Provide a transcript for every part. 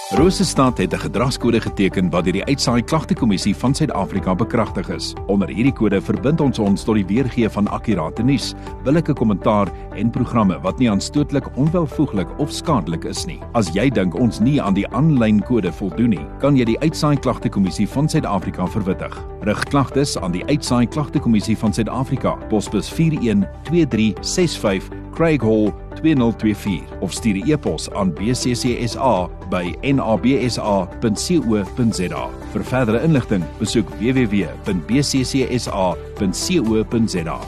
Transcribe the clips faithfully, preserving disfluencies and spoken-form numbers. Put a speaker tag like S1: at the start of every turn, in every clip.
S1: Rosestad het 'n gedragskode geteken wat deur die Uitsaai Klagtekommissie van Suid-Afrika bekragtig is. Onder hierdie kode verbind ons ons tot die weergee van akkurate nuus, billike kommentaar en programme wat nie aanstootlik, onwelvoeglik of skadelik is nie. As jy dink ons nie aan die aanlyn kode voldoen nie, kan jy die Uitsaai Klagtekommissie van Suid-Afrika verwittig. Rig klagtes aan die Uitsaai Klagtekommissie van Suid-Afrika, posbus vier een twee drie ses vyf, Craig Hall twee nul twee vier of stuur 'n e-pos aan b c c s a by n a b s a punt co punt z a. Vir verdere inligting, besoek w w w punt b c c s a punt co punt z a.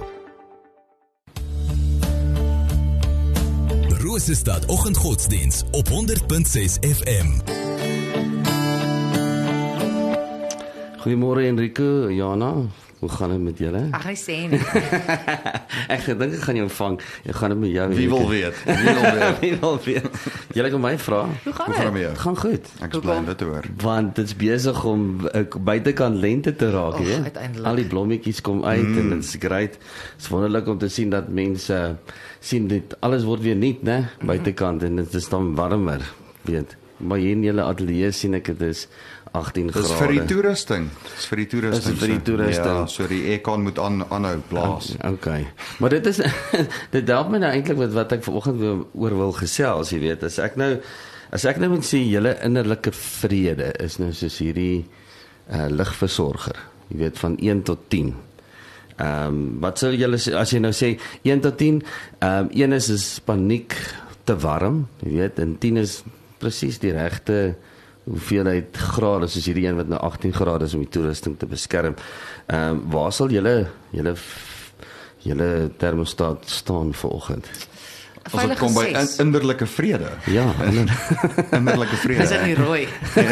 S2: Rosestad Oggendgodsdiens op honderd punt ses F M.
S3: Goeiemôre Enrico, Jana. Hoe gaan dit met julle?
S4: Ag, hy sê nie.
S3: Ek dink ek gaan jou vang. Ek gaan dit met jou.
S5: Wie wil weet? Wie wil weet?
S3: Wie wil weet? Julle kan my vra.
S4: Hoe gaan
S5: Hoe gaan
S4: dit?
S5: dit?
S3: Het gaan goed.
S5: Ek is bly om dit te hoor.
S3: Want dit is besig om uh, buitekant lente te raak,
S4: Och,
S3: jy weet.
S4: uiteindelik.
S3: Al die blommetjies kom uit mm. en dit is great. Dit is wonderlik om te sien dat mense uh, sien dit alles word weer nuut, né? Buitekant en dit is dan warmer, weet. Maar hier in julle ateljee sien ek dit is agttien grade.
S5: Dis vir die toerusting. Dis vir die toerusting.
S3: Dis vir die toerusting.
S5: Ja, so die aircon moet aan aanhou blaas.
S3: Okay. Maar dit is dit help my nou eintlik met wat ek vanoggend oor wil gesels, jy weet. As ek nou as ek nou moet sê julle innerlike vrede is nou soos hierdie uh, ligversorger, jy weet, van een tot tien. Ehm um, wat sou julle sê as jy nou sê een tot tien? Ehm um, een is is paniek te warm, jy weet, en tien is presies die regte hoeveelheid grade, soos hierdie een wat nou agttien grade is om die toerusting te beskerm. Ehm um, waar sal julle julle julle termostaat staan vanoggend?
S5: As dit kom by in, innerlike vrede.
S3: Ja,
S5: Innerlike vrede.
S4: Is dit nie rooi?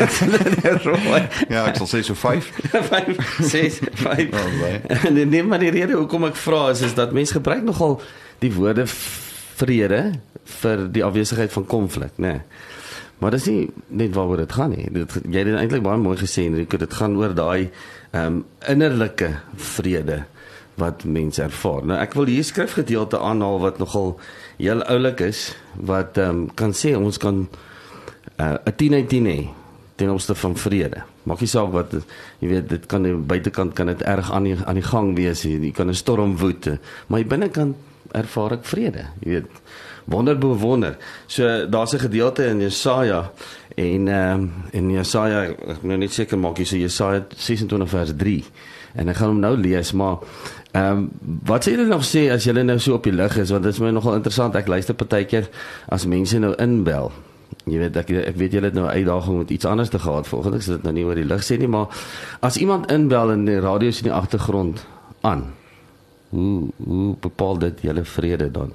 S3: rooi.
S5: Ja, ek sal sê so vyf.
S3: vyf, ses, vyf.
S5: Oh, nee.
S3: En nee, maar die rede hoekom ek vra is is dat mense gebruik nogal die woorde vrede vir die afwesigheid van konflik, né? Nee. Maar dis nie net waaroor dit gaan nie. Dit jy het dit eintlik baie mooi gesê, Enrico, dit gaan oor daai ehm um, innerlike vrede wat mense ervaar. Nou ek wil hier skrifgedeelte aanhaal wat nogal heel oulik is, wat ehm um, kan sê ons kan 'n uh, tien uit tien hê ten opsigte van vrede. Maak nie saak wat jy weet, dit kan aan die buitekant kan dit erg aan die aan die gang wees, jy kan 'n storm woed, maar aan die binnekant ervaar ek vrede, jy weet. Wonder bewonder. So daar's 'n gedeelte in Jesaja en ehm um, in Jesaja, ek nou net seker maak jy so Jesaja ses en twintig vers drie. En ek gaan hom nou lees, maar ehm um, wat sê julle nog sê as julle nou so op die lig is, want dit is my nogal interessant. Ek luister partykeer as mense nou inbel. Jy weet ek ek weet julle het nou 'n uitdaging met iets anders te gehad volgens ek sê dit nou nie oor die lig sê nie, maar as iemand inbel en die radio is in die agtergrond aan. Hoe hoe bepaal dit julle vrede dan?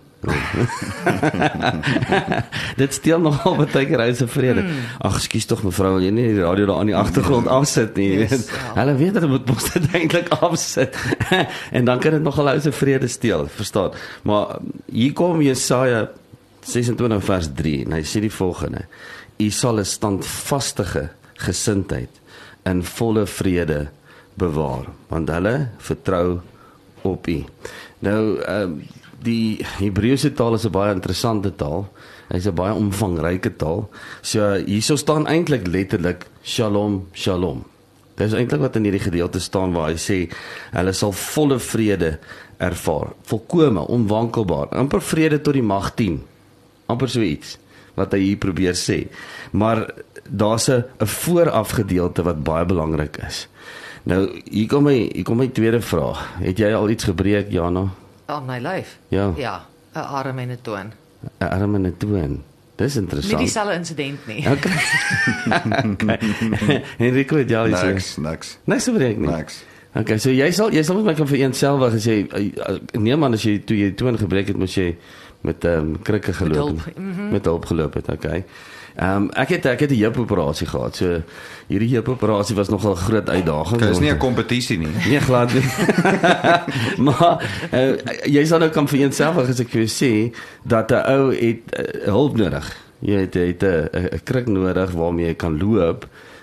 S3: Dit steel nogal baie keer uit se vrede. Hmm. Ag, ekskuus tog mevrou, wil jy nie die radio daar aan die agtergrond afsit nie, yes, weet. Wow. Hulle weet dat moet mos dit eintlik afsit. En dan kan dit nogal uit se vrede steel, verstaan? Maar hier kom Jesaja ses en twintig vers drie en hy sê die volgende: U sal 'n standvastige gesindheid in volle vrede bewaar, want hulle vertrou op U. Nou, ehm um, die Hebreëse taal is 'n baie interessante taal. Hy's 'n baie omvangryke taal. So hierso staan eintlik letterlik Shalom, Shalom. Dit is eintlik wat in hierdie gedeelte staan waar hy sê hulle sal volle vrede ervaar, volkome, onwankelbaar, amper vrede tot die mag tien. Amper so iets wat hy hier probeer sê. Maar daar's 'n 'n vooraf gedeelte wat baie belangrik is. Nou, hier kom my hier kom my tweede vraag. Het jy al iets gebreek, Jana?
S4: Al my lyf.
S3: Ja.
S4: Ja, 'n arm en 'n toon.
S3: 'n Arm en 'n toon. Dis interessant.
S4: Nie dieselfde insident nie.
S3: Okay. okay. Enrico, het jy al iets?
S5: Niks, niks.
S3: Niks gebreek nie.
S5: Niks.
S3: Okay, so jy sal jy sal met my kan vereenselwig as jy nee man, as jy toe jy toon gebreek het, moes jy met ehm um, krikke geloop
S4: met hulp, mm-hmm.
S3: met hulp geloop het, okay. Ehm um, ek het ek het 'n heupoperasie gehad. So hierdie heupoperasie was nogal 'n groot uitdaging.
S5: Dit is nie 'n kompetisie nie.
S3: Nee, glad nie. maar uh, jy sal nou kan vereenselwig as ek vir jou sê dat 'n ou het uh, hulp nodig. Jy het het 'n 'n krik nodig waarmee jy kan loop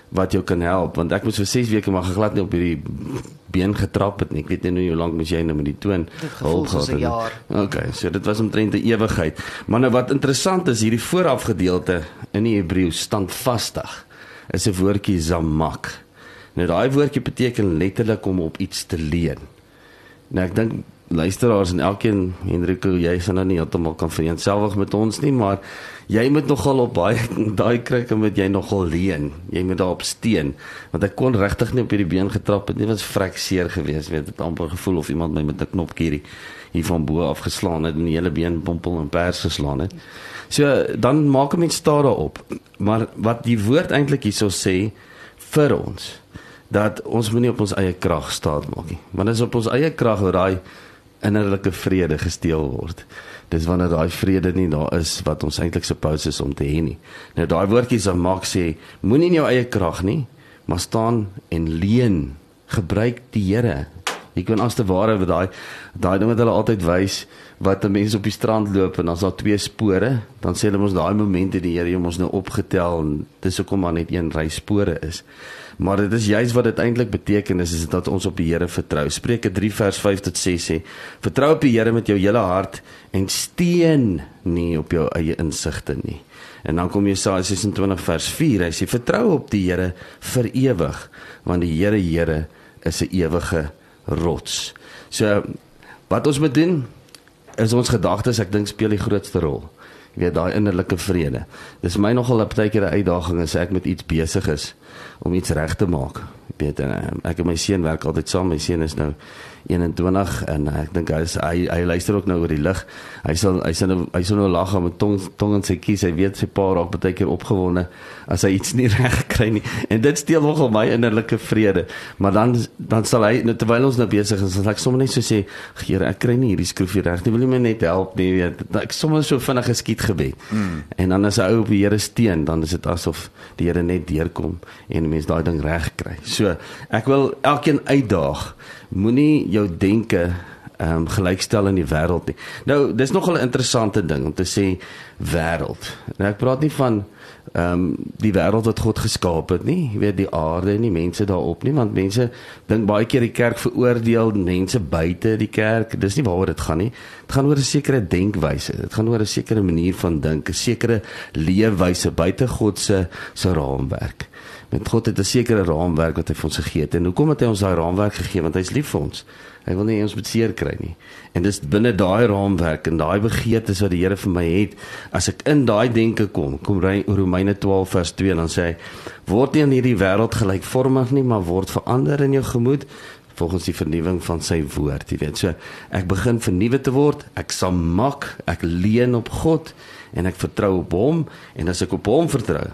S3: wat jou kan help, want ek moes vir ses weke maar glad nie op hierdie been getrap het nie. Ek weet nie hoe lank moes jy nou met die toon
S4: Dit gevoel soos 'n jaar.
S3: Okay, so dit was omtrent 'n ewigheid. Maar nou wat interessant is, hierdie voorafgedeelte in die Hebreëus standvastig is 'n woordjie zamak. Nou daai woordjie beteken letterlik om op iets te leun. Nou ek dink luisteraars en elkeen, Henrico, jy sal nou nie heeltemal kan vereenselwig met ons nie, maar jy moet nogal op baie daai krikke moet jy nogal leun. Jy moet daarop steun, want ek kon regtig nie op hierdie been getrap het nie, was vrek seer geweest, weet het amper gevoel of iemand my met 'n knopkie hier van bo af geslaan het en die hele been pompel en pers geslaan het. So dan maak 'n mens staar daarop. Maar wat die woord eintlik hierso sê vir ons, dat ons moenie op ons eie krag staat maak nie. Want as op ons eie krag waar daai innerlike vrede gesteel word. Dis wanneer daai vrede nie daar is wat ons eintlik supposed is om te hê nie. Nou daai woordjies dan maak sê, moenie in jou eie krag nie, maar staan en leun. Gebruik die Here. Jy kan as te ware met daai daai ding wat hulle altyd wys, wat 'n mens op die strand loop en dan's daar twee spore, dan sê hulle ons daai momente die Here hom ons nou opgetel en dis hoekom maar net een ry spore is. Maar dit is juist wat dit eintlik beteken is, is dat ons op die Here vertrou. Spreuke drie vers vyf tot ses sê, vertrou op die Here met jou hele hart en steun nie op jou eie insigte nie. En dan kom Jesaja ses en twintig vers vier, hy sê, vertrou op die Here vir ewig, want die Here Here is 'n ewige rots. So, wat ons moet doen, is ons gedagtes, ek dink speel die grootste rol. Jy weet, daai innerlike vrede. Dis my nogal 'n partykeer 'n uitdaging as ek met iets besig is om iets reg te maak. Jy weet, en ek en my seun werk altyd saam. My seun is nou eenentwintig en ek dink hy is, hy, hy luister ook nou oor die lig. Hy sal hy sal nou hy sal nou lag met tong tong in sy kies. Hy weet sy pa raak baie keer opgewonde as hy iets nie reg kry nie. En dit steel nogal my innerlike vrede. Maar dan dan sal hy nou, terwyl ons nou besig is, sal ek sommer net so sê, Here, ek kry nie hierdie skroefie reg nie. Wil jy my net help nie? Weet, ek sommer so vinnig geskiet gebed. Mm. En dan as hy ou op die Here steun, dan is dit asof die Here net deurkom en mens daai ding reg kry. So, ek wil elkeen uitdaag. Moenie jou denke um, gelykstel in die wêreld nie. Nou, dis nogal 'n interessante ding om te sê wêreld. Nou, ek praat nie van um, die wêreld wat God geskaap het nie, jy weet die aarde en die mense daarop nie, want mense dink baie keer die kerk veroordeel mense buite die kerk. Dis nie waaroor dit gaan nie. Dit gaan oor 'n sekere denkwyse. Dit gaan oor 'n sekere manier van dink, 'n sekere leefwyse buite God se se raamwerk. Met God het 'n sekere raamwerk wat hy vir ons gegee het. En hoekom het hy ons daai raamwerk gegee? Want hy is lief vir ons. Hy wil nie ons met seer kry nie. En dis binne daai raamwerk en daai begeertes wat die Here vir my het, as ek in daai denke kom, kom Romeine twaalf vers twee, dan sê hy, word nie in hierdie wêreld gelykvormig nie, maar word verander in jou gemoed, volgens die vernuwing van sy woord, jy weet. So, ek begin vernuwe te word, ek samak, ek leun op God, en ek vertrou op hom, en as ek op hom vertrou,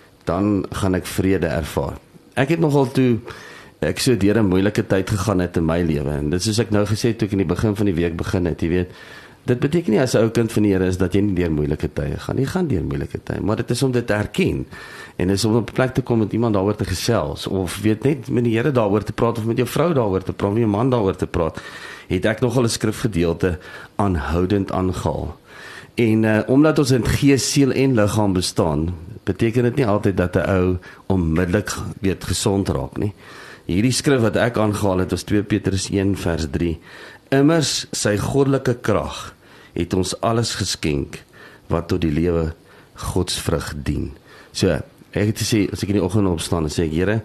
S3: dan gaan ek vrede ervaar. Ek het nogal toe, ek so deur 'n moeilike tyd gegaan het in my lewe, en dit soos ek nou gesê het, toe ek in die begin van die week begin het, jy weet, dit beteken nie as 'n ou kind van die Here is, dat jy nie deur moeilike tye gaan, jy gaan deur moeilike tye, maar dit is om dit te erken, en dit is om op 'n plek te kom met iemand daaroor te gesels, of weet net met die Here daaroor te praat, of met jou vrou daaroor te praat, met jou man daaroor te praat, het ek nogal 'n skrifgedeelte aanhoudend aangehaal. En uh, omdat ons in gees, siel en liggaam bestaan, beteken dit nie altyd dat 'n ou onmiddellik weet gesond raak nie. Hierdie skrif wat ek aangehaal het was twee Petrus een vers drie. Immers sy goddelike krag het ons alles geskenk wat tot die lewe godsvrug dien. So, ek het gesê, as ek in die oggend opstaan en sê ek, Here,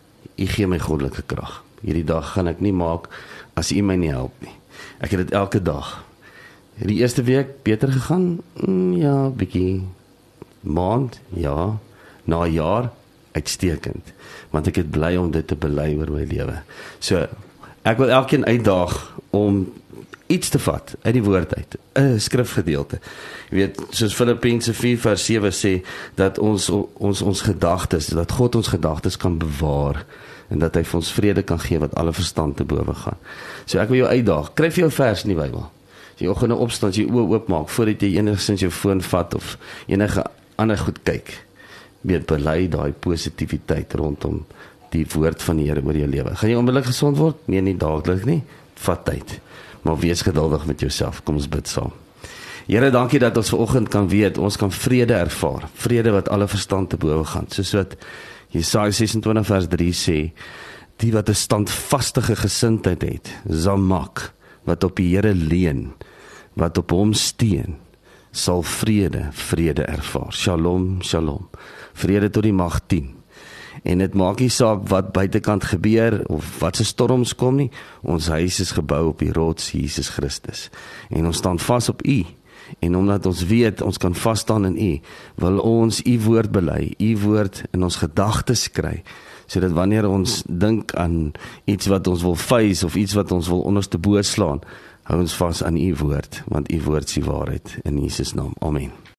S3: U gee my goddelike krag. Hierdie dag gaan ek nie maak as U my nie help nie. Ek het dit elke dag. Die eerste week beter gegaan? Mm, ja, bietjie. Maand? Ja. Na 'n jaar? Uitstekend. Want ek het bly om dit te bely oor my lewe. So, ek wil elkeen uitdaag om iets te vat uit die woord uit, 'n skrifgedeelte. Jy weet, soos Filippense vier vers sewe sê, dat ons ons ons gedagtes, dat God ons gedagtes kan bewaar, en dat hy vir ons vrede kan gee wat alle verstand te bowe gaan. So ek wil jou uitdaag, kry vir jou vers in die Bybel. As jy oggend opstaan, as jy oë oopmaak, voordat jy enigstens jou foon vat, of enige ander goed kyk, weet, bely daai positiwiteit rondom die woord van die Here oor jou lewe. Gaan jy onmiddellik gesond word? Nee, nie dadelik nie. Vat tyd. Maar wees geduldig met jouself. Kom ons bid saam. Here, dankie dat ons vanoggend kan weet, ons kan vrede ervaar. Vrede wat alle verstand te bowe gaan. Soos wat Jesaja ses en twintig vers drie sê, die wat 'n standvastige gesindheid het, zamak, wat op die Here leun, wat op hom steun, sal vrede, vrede ervaar. Shalom, shalom. Vrede tot die mag tien. En dit maak nie saak wat buitekant gebeur, of wat se storms kom nie, ons huis is gebou op die rots, Jesus Christus. En ons staan vas op U, en omdat ons weet, ons kan vasstaan in U, wil ons U woord bely, U woord in ons gedagtes kry, sodat wanneer ons dink aan iets wat ons wil vuis, of iets wat ons wil onderste bo slaan, hou ons vas aan U woord, want U woord is die waarheid, in Jesus naam, amen.